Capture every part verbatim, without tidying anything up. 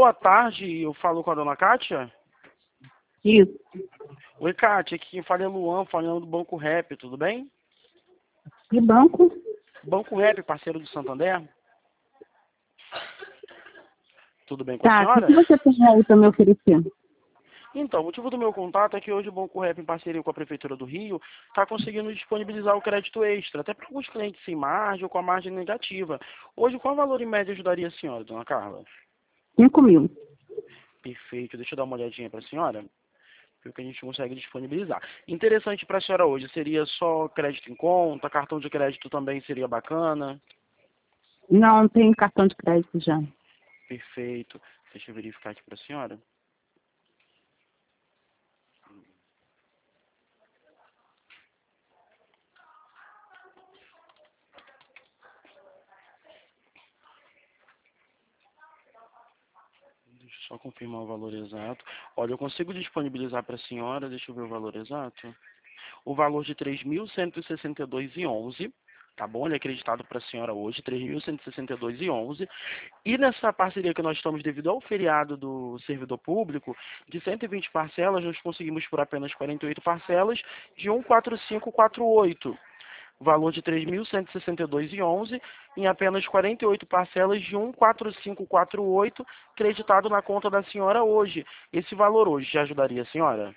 Boa tarde, eu falo com a dona Kátia? Isso. Oi, Kátia, aqui quem fala é Luan, falando do Banco Rap, tudo bem? Que banco? Banco Rap, parceiro do Santander? Tudo bem com a Tá, o que senhora? que você tem aí para me oferecer? Então, o motivo do meu contato é que hoje o Banco Rap, em parceria com a Prefeitura do Rio, está conseguindo disponibilizar o crédito extra, até para alguns clientes sem margem ou com a margem negativa. Hoje, qual valor em média ajudaria a senhora, dona Carla? Cinco mil. Perfeito, deixa eu dar uma olhadinha para a senhora, ver o que a gente consegue disponibilizar. Interessante para a senhora hoje, seria só crédito em conta, cartão de crédito também seria bacana? Não, tem cartão de crédito já. Perfeito, deixa eu verificar aqui para a senhora. Deixa eu só confirmar o valor exato. Olha, eu consigo disponibilizar para a senhora, deixa eu ver o valor exato. O valor de três mil cento e sessenta e dois reais e onze centavos, tá bom? Ele é acreditado para a senhora hoje, três mil cento e sessenta e dois reais e onze centavos. E nessa parceria que nós estamos devido ao feriado do servidor público, de cento e vinte parcelas, nós conseguimos por apenas quarenta e oito parcelas de cento e quarenta e cinco reais e quarenta e oito centavos. Valor de três mil cento e sessenta e dois reais e onze centavos em apenas quarenta e oito parcelas de cento e quarenta e cinco reais e quarenta e oito centavos, creditado na conta da senhora hoje. Esse valor hoje já ajudaria a senhora?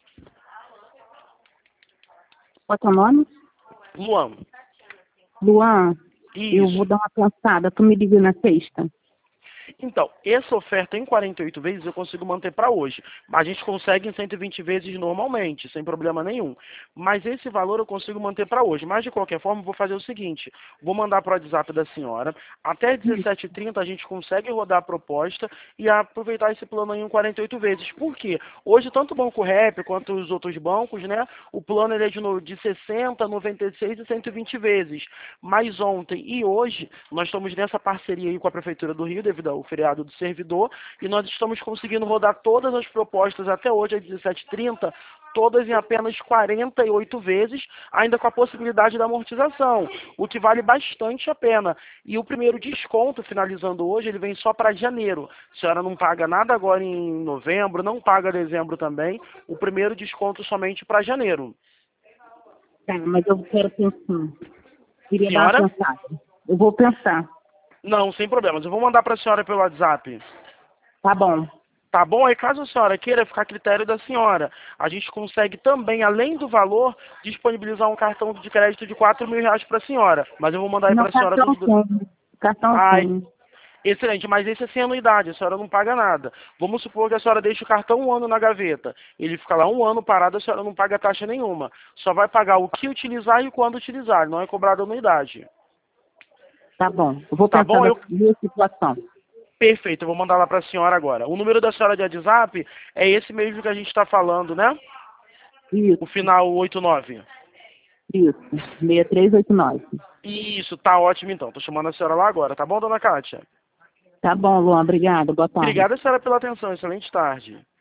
Qual é o nome? Luan. Luan, eu Isso. vou dar uma pensada. Tu me liga na sexta? Então, essa oferta em quarenta e oito vezes eu consigo manter para hoje. A gente consegue em cento e vinte vezes normalmente, sem problema nenhum. Mas esse valor eu consigo manter para hoje. Mas, de qualquer forma, vou fazer o seguinte. Vou mandar para o WhatsApp da senhora. Até dezessete e trinta a gente consegue rodar a proposta e aproveitar esse plano aí em quarenta e oito vezes. Por quê? Hoje, tanto o Banco Rap quanto os outros bancos, né? O plano ele é de, no- de sessenta, noventa e seis e cento e vinte vezes. Mas ontem e hoje, nós estamos nessa parceria aí com a Prefeitura do Rio, devido ao feriado do servidor, e nós estamos conseguindo rodar todas as propostas até hoje, às dezessete e trinta, todas em apenas quarenta e oito vezes, ainda com a possibilidade da amortização, o que vale bastante a pena. E o primeiro desconto, finalizando hoje, ele vem só para janeiro. A senhora não paga nada agora em novembro, não paga dezembro também, o primeiro desconto somente para janeiro. Tá, mas eu quero pensar. Queria dar Senhora? uma pensada. Eu vou pensar. Não, sem problemas. Eu vou mandar para a senhora pelo WhatsApp. Tá bom. Tá bom? Aí caso a senhora queira, ficar a critério da senhora. A gente consegue também, além do valor, disponibilizar um cartão de crédito de quatro mil reais para a senhora. Mas eu vou mandar aí Não, para a senhora com cartão os dois. tem. Cartão Ai, tem. excelente, mas esse é sem anuidade, a senhora não paga nada. Vamos supor que a senhora deixe o cartão um ano na gaveta. Ele fica lá um ano parado, a senhora não paga taxa nenhuma. Só vai pagar o que utilizar e quando utilizar, não é cobrada anuidade. Tá bom. Eu vou Tá pensar bom? na Eu minha situação. Perfeito, eu vou mandar lá para a senhora agora. O número da senhora de WhatsApp é esse mesmo que a gente está falando, né? O Isso, final oitenta e nove. isso. seis três oito nove. Isso, tá ótimo então. Tô chamando a senhora lá agora, tá bom, dona Kátia? Tá bom, Luan. Obrigada. Boa tarde. Obrigada, senhora, pela atenção. Excelente tarde.